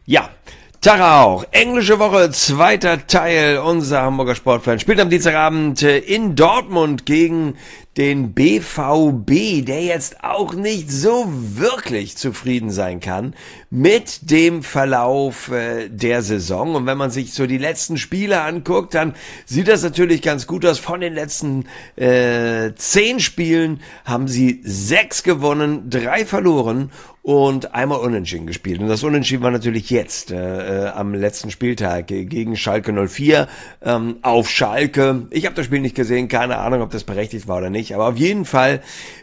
Ja, Tag auch. Englische Woche, zweiter Teil. Unser Hamburger Sportverein spielt am Dienstagabend in Dortmund gegen den BVB, der jetzt auch nicht so wirklich zufrieden sein kann mit dem Verlauf der Saison. Und wenn man sich so die letzten Spiele anguckt, dann sieht das natürlich ganz gut aus. Von den letzten 10 Spielen haben sie 6 gewonnen, 3 verloren und einmal unentschieden gespielt. Und das Unentschieden war natürlich jetzt am letzten Spieltag gegen Schalke 04 auf Schalke. Ich habe das Spiel nicht gesehen, keine Ahnung, ob das berechtigt war oder nicht. Aber auf jeden Fall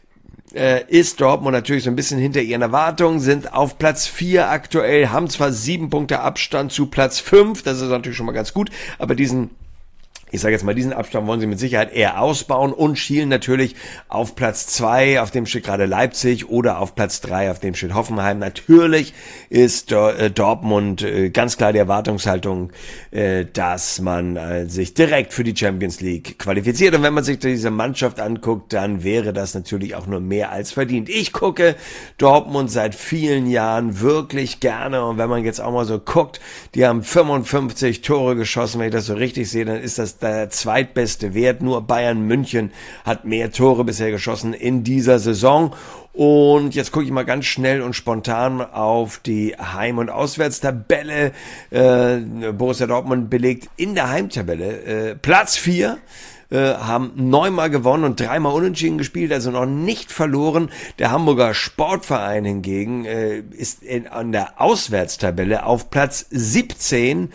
ist Dortmund natürlich so ein bisschen hinter ihren Erwartungen, sind auf Platz 4 aktuell, haben zwar 7 Punkte Abstand zu Platz 5, das ist natürlich schon mal ganz gut, aber diesen Abstand wollen sie mit Sicherheit eher ausbauen und schielen natürlich auf Platz 2, auf dem steht gerade Leipzig, oder auf Platz 3, auf dem steht Hoffenheim. Natürlich ist Dortmund ganz klar die Erwartungshaltung, dass man sich direkt für die Champions League qualifiziert. Und wenn man sich diese Mannschaft anguckt, dann wäre das natürlich auch nur mehr als verdient. Ich gucke Dortmund seit vielen Jahren wirklich gerne, und wenn man jetzt auch mal so guckt, die haben 55 Tore geschossen, wenn ich das so richtig sehe, dann ist das der zweitbeste Wert. Nur Bayern München hat mehr Tore bisher geschossen in dieser Saison. Und jetzt gucke ich mal ganz schnell und spontan auf die Heim- und Auswärtstabelle. Borussia Dortmund belegt in der Heimtabelle Platz 4. Haben 9-mal gewonnen und 3-mal unentschieden gespielt, also noch nicht verloren. Der Hamburger Sportverein hingegen ist an der Auswärtstabelle auf Platz 17,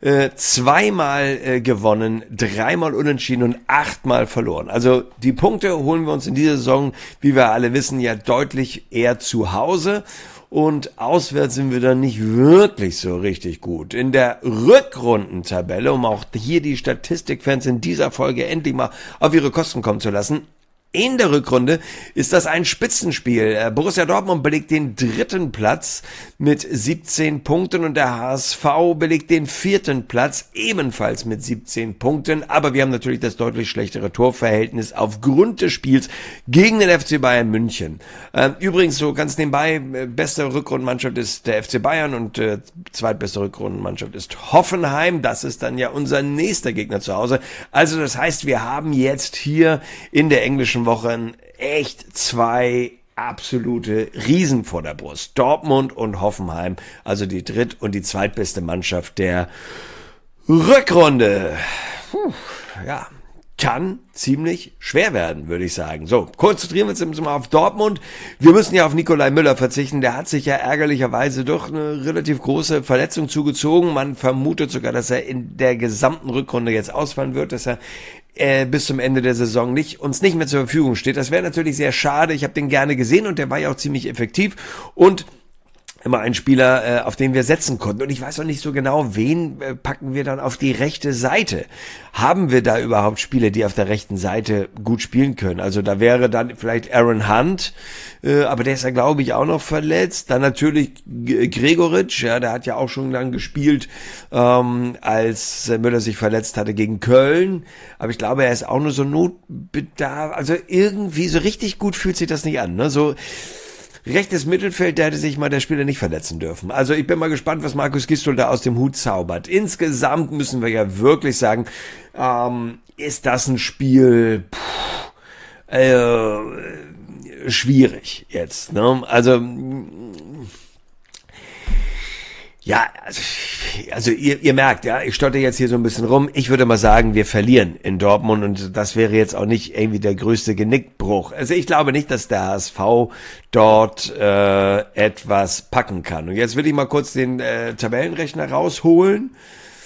2-mal gewonnen, 3-mal unentschieden und 8-mal verloren. Also die Punkte holen wir uns in dieser Saison, wie wir alle wissen, ja deutlich eher zu Hause. Und auswärts sind wir dann nicht wirklich so richtig gut. In der Rückrundentabelle, um auch hier die Statistikfans in dieser Folge endlich mal auf ihre Kosten kommen zu lassen, in der Rückrunde ist das ein Spitzenspiel. Borussia Dortmund belegt den 3. Platz mit 17 Punkten und der HSV belegt den 4. Platz ebenfalls mit 17 Punkten. Aber wir haben natürlich das deutlich schlechtere Torverhältnis aufgrund des Spiels gegen den FC Bayern München. Übrigens so ganz nebenbei, beste Rückrundenmannschaft ist der FC Bayern und zweitbeste Rückrundenmannschaft ist Hoffenheim. Das ist dann ja unser nächster Gegner zu Hause. Also das heißt, wir haben jetzt hier in der englischen Woche echt 2 absolute Riesen vor der Brust. Dortmund und Hoffenheim, also die dritt- und die zweitbeste Mannschaft der Rückrunde. Ja, kann ziemlich schwer werden, würde ich sagen. So, konzentrieren wir uns jetzt mal auf Dortmund. Wir müssen ja auf Nikolai Müller verzichten. Der hat sich ja ärgerlicherweise doch eine relativ große Verletzung zugezogen. Man vermutet sogar, dass er in der gesamten Rückrunde jetzt ausfallen wird, dass er bis zum Ende der Saison uns nicht mehr zur Verfügung steht. Das wäre natürlich sehr schade. Ich habe den gerne gesehen und der war ja auch ziemlich effektiv und immer ein Spieler, auf den wir setzen konnten. Und ich weiß auch nicht so genau, wen packen wir dann auf die rechte Seite. Haben wir da überhaupt Spieler, die auf der rechten Seite gut spielen können? Also da wäre dann vielleicht Aaron Hunt, aber der ist ja, glaube ich, auch noch verletzt. Dann natürlich Gregoritsch, ja, der hat ja auch schon lang gespielt, als Müller sich verletzt hatte gegen Köln. Aber ich glaube, er ist auch nur so Notbedarf. Also irgendwie so richtig gut fühlt sich das nicht an, ne? So rechtes Mittelfeld, da hätte sich mal der Spieler nicht verletzen dürfen. Also ich bin mal gespannt, was Markus Gisdol da aus dem Hut zaubert. Insgesamt müssen wir ja wirklich sagen, ist das ein Spiel schwierig jetzt, ne? Also ja, also ihr merkt, ja, ich stotter jetzt hier so ein bisschen rum. Ich würde mal sagen, wir verlieren in Dortmund und das wäre jetzt auch nicht irgendwie der größte Genickbruch. Also ich glaube nicht, dass der HSV dort etwas packen kann. Und jetzt will ich mal kurz den Tabellenrechner rausholen.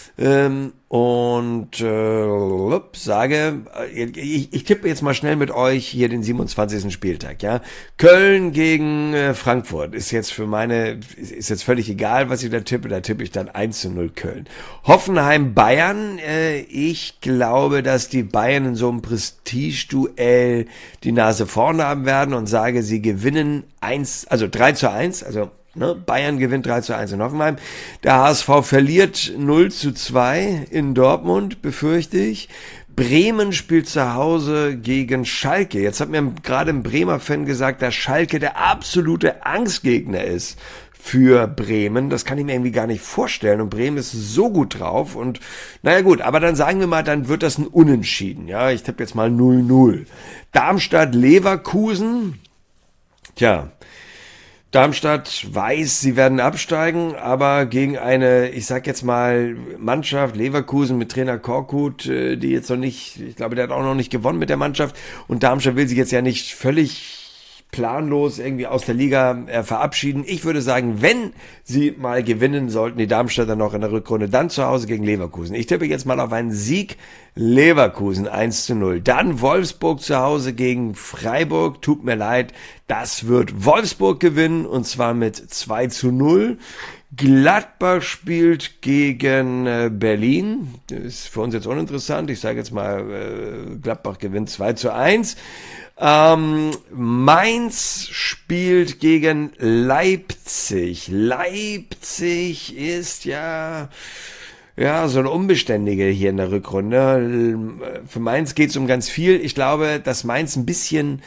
Sage, ich tippe jetzt mal schnell mit euch hier den 27. Spieltag, ja. Köln gegen Frankfurt ist jetzt ist jetzt völlig egal, was ich da tippe ich dann 1:0 Köln. Hoffenheim Bayern, ich glaube, dass die Bayern in so einem Prestigeduell die Nase vorne haben werden und sage, sie gewinnen 3:1, also Bayern gewinnt 3:1 in Hoffenheim. Der HSV verliert 0:2 in Dortmund, befürchte ich. Bremen spielt zu Hause gegen Schalke. Jetzt hat mir gerade ein Bremer Fan gesagt, dass Schalke der absolute Angstgegner ist für Bremen. Das kann ich mir irgendwie gar nicht vorstellen. Und Bremen ist so gut drauf. Und naja gut, aber dann sagen wir mal, dann wird das ein Unentschieden. Ja, ich tippe jetzt mal 0-0. Darmstadt-Leverkusen. Tja, Darmstadt weiß, sie werden absteigen, aber gegen eine, ich sag jetzt mal, Mannschaft, Leverkusen mit Trainer Korkut, die jetzt noch nicht, ich glaube, der hat auch noch nicht gewonnen mit der Mannschaft, und Darmstadt will sich jetzt ja nicht völlig planlos irgendwie aus der Liga verabschieden. Ich würde sagen, wenn sie mal gewinnen sollten, die Darmstädter noch in der Rückrunde, dann zu Hause gegen Leverkusen. Ich tippe jetzt mal auf einen Sieg Leverkusen 1-0. Dann Wolfsburg zu Hause gegen Freiburg. Tut mir leid, das wird Wolfsburg gewinnen, und zwar mit 2-0. Gladbach spielt gegen Berlin. Das ist für uns jetzt uninteressant. Ich sage jetzt mal, Gladbach gewinnt 2-1. Mainz spielt gegen Leipzig. Leipzig ist ja so eine Unbeständige hier in der Rückrunde. Für Mainz geht es um ganz viel. Ich glaube, dass Mainz ein bisschen,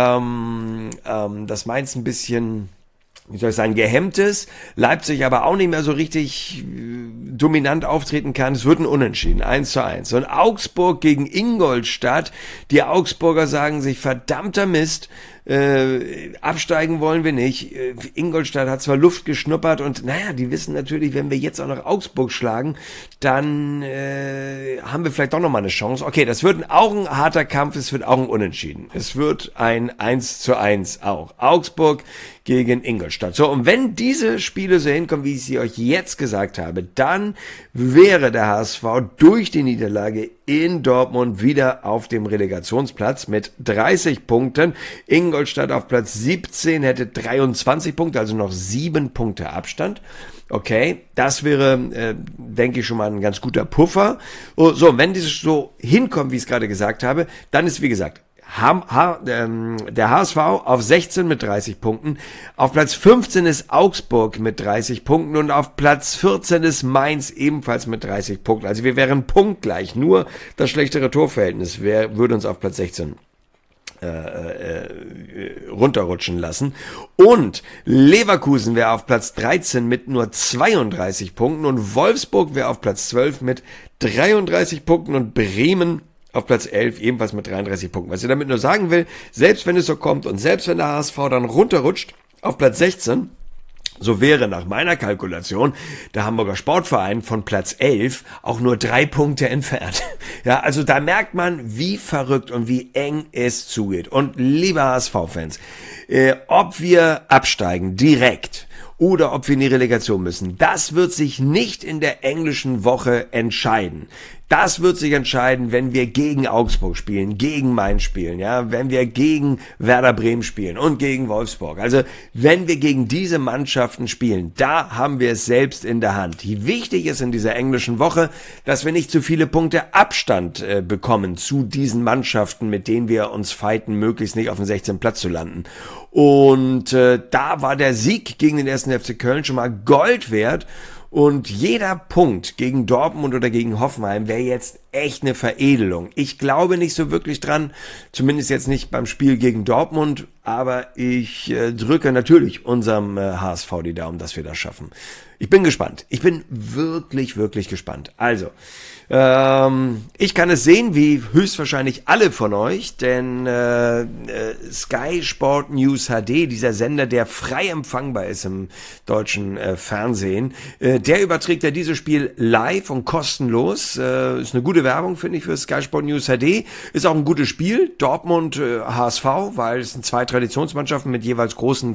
wie soll ich sagen, gehemmt ist, Leipzig aber auch nicht mehr so richtig dominant auftreten kann. Es wird ein Unentschieden, 1-1. Und Augsburg gegen Ingolstadt. Die Augsburger sagen sich, verdammter Mist, absteigen wollen wir nicht. Ingolstadt hat zwar Luft geschnuppert, und naja, die wissen natürlich, wenn wir jetzt auch noch Augsburg schlagen, dann haben wir vielleicht doch nochmal eine Chance. Okay, das wird auch ein harter Kampf, es wird auch ein Unentschieden. Es wird ein 1-1 auch. Augsburg gegen Ingolstadt. So, und wenn diese Spiele so hinkommen, wie ich sie euch jetzt gesagt habe, dann wäre der HSV durch die Niederlage in Dortmund wieder auf dem Relegationsplatz mit 30 Punkten. Ingolstadt auf Platz 17 hätte 23 Punkte, also noch 7 Punkte Abstand. Okay, das wäre, denke ich, schon mal ein ganz guter Puffer. So, wenn dieses so hinkommt, wie ich es gerade gesagt habe, dann ist, wie gesagt, der HSV auf 16 mit 30 Punkten, auf Platz 15 ist Augsburg mit 30 Punkten und auf Platz 14 ist Mainz ebenfalls mit 30 Punkten. Also wir wären punktgleich, nur das schlechtere Torverhältnis würde uns auf Platz 16 runterrutschen lassen. Und Leverkusen wäre auf Platz 13 mit nur 32 Punkten und Wolfsburg wäre auf Platz 12 mit 33 Punkten und Bremen auf Platz 11 ebenfalls mit 33 Punkten. Was ich damit nur sagen will, selbst wenn es so kommt und selbst wenn der HSV dann runterrutscht auf Platz 16, so wäre nach meiner Kalkulation der Hamburger Sportverein von Platz 11 auch nur 3 Punkte entfernt. Ja, also da merkt man, wie verrückt und wie eng es zugeht. Und liebe HSV-Fans, ob wir absteigen direkt oder ob wir in die Relegation müssen, das wird sich nicht in der englischen Woche entscheiden. Das wird sich entscheiden, wenn wir gegen Augsburg spielen, gegen Mainz spielen, ja, wenn wir gegen Werder Bremen spielen und gegen Wolfsburg. Also, wenn wir gegen diese Mannschaften spielen, da haben wir es selbst in der Hand. Wichtig ist in dieser englischen Woche, dass wir nicht zu viele Punkte Abstand bekommen zu diesen Mannschaften, mit denen wir uns fighten, möglichst nicht auf dem 16. Platz zu landen. Und da war der Sieg gegen den 1. FC Köln schon mal Gold wert. Und jeder Punkt gegen Dortmund oder gegen Hoffenheim wäre jetzt echt eine Veredelung. Ich glaube nicht so wirklich dran, zumindest jetzt nicht beim Spiel gegen Dortmund, aber ich drücke natürlich unserem HSV die Daumen, dass wir das schaffen. Ich bin gespannt. Ich bin wirklich, wirklich gespannt. Also, ich kann es sehen, wie höchstwahrscheinlich alle von euch, denn Sky Sport News HD, dieser Sender, der frei empfangbar ist im deutschen Fernsehen, der überträgt ja dieses Spiel live und kostenlos. Ist eine gute Werbung, finde ich, für Sky Sport News HD. Ist auch ein gutes Spiel, Dortmund HSV, weil es sind zwei Traditionsmannschaften mit jeweils großen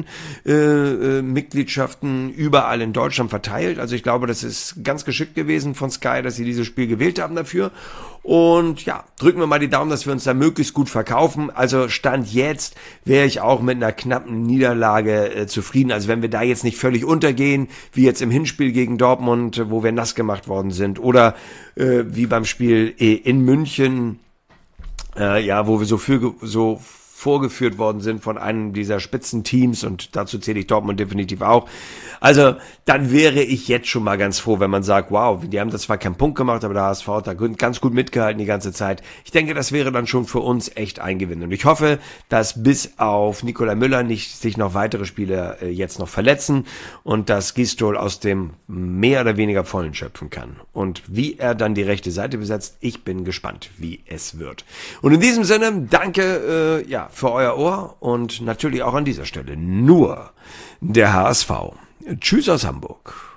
Fan-Mitgliedschaften überall in Deutschland verteilt. Also ich glaube, das ist ganz geschickt gewesen von Sky, dass sie dieses Spiel gewählt haben dafür. Und ja, drücken wir mal die Daumen, dass wir uns da möglichst gut verkaufen. Also Stand jetzt wäre ich auch mit einer knappen Niederlage zufrieden. Also wenn wir da jetzt nicht völlig untergehen, wie jetzt im Hinspiel gegen Dortmund, wo wir nass gemacht worden sind, oder wie beim Spiel in München, wo wir so vorgeführt worden sind von einem dieser Spitzenteams, und dazu zähle ich Dortmund definitiv auch. Also dann wäre ich jetzt schon mal ganz froh, wenn man sagt, wow, die haben das zwar keinen Punkt gemacht, aber der HSV hat da ganz gut mitgehalten die ganze Zeit. Ich denke, das wäre dann schon für uns echt ein Gewinn. Und ich hoffe, dass bis auf Nikolai Müller nicht sich noch weitere Spieler jetzt noch verletzen und dass Gistol aus dem mehr oder weniger Vollen schöpfen kann. Und wie er dann die rechte Seite besetzt, ich bin gespannt, wie es wird. Und in diesem Sinne, danke für euer Ohr und natürlich auch an dieser Stelle nur der HSV. Tschüss aus Hamburg.